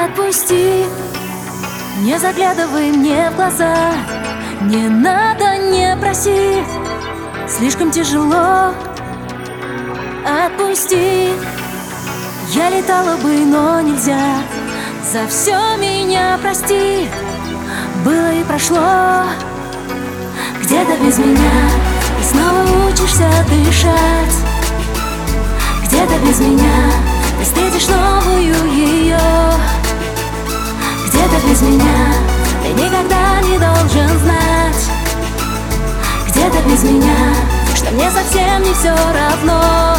Отпусти, не заглядывай мне в глаза. Не надо, не проси, слишком тяжело. Отпусти, я летала бы, но нельзя. За все меня прости, было и прошло. Где-то без меня ты снова учишься дышать. Где-то без меня ты встретишь новую ее. Где-то без меня ты никогда не должен знать. Где-то без меня, что мне совсем не все равно.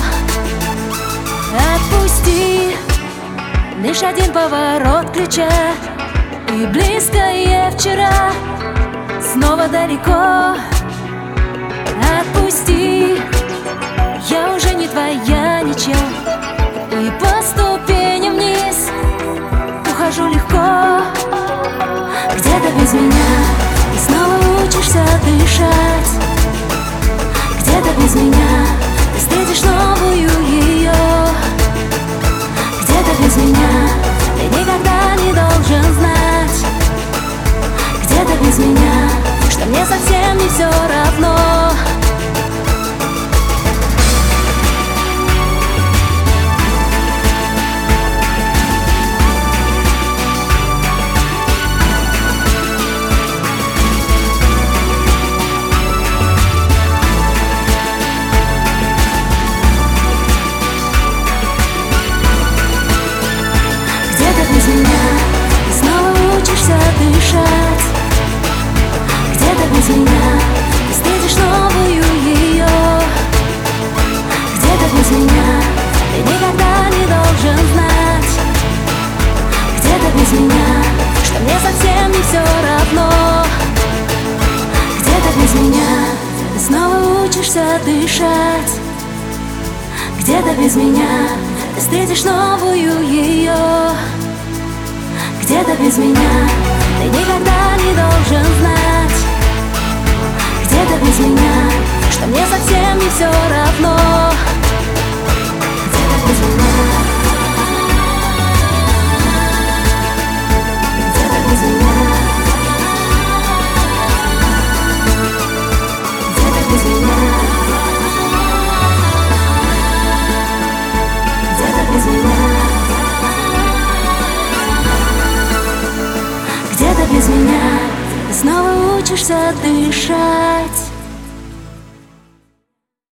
Отпусти, лишь один поворот ключа, и близкое вчера снова далеко. Отпусти, я уже не твоя ничья, и по ступеням вниз ухожу легко. Где-то без меня ты снова учишься дышать. Где-то без меня ты встретишь новую ее. Где-то без меня ты никогда не должен знать. Где-то без меня, что мне совсем не все равно. Без меня ты снова учишься дышать. Где-то без меня ты встретишь новую ее. Где-то без меня ты никогда не должен знать. Где-то без меня, что мне совсем не все равно. Где-то без меня ты снова учишься дышать. Где-то без меня ты встретишь новую ее. Где-то без меня ты никогда не должен знать. Где-то без меня, что мне совсем не все равно. Где-то без меня, где-то без меня, где-то без меня, где-то без меня. Где-то без меня ты снова учишься дышать.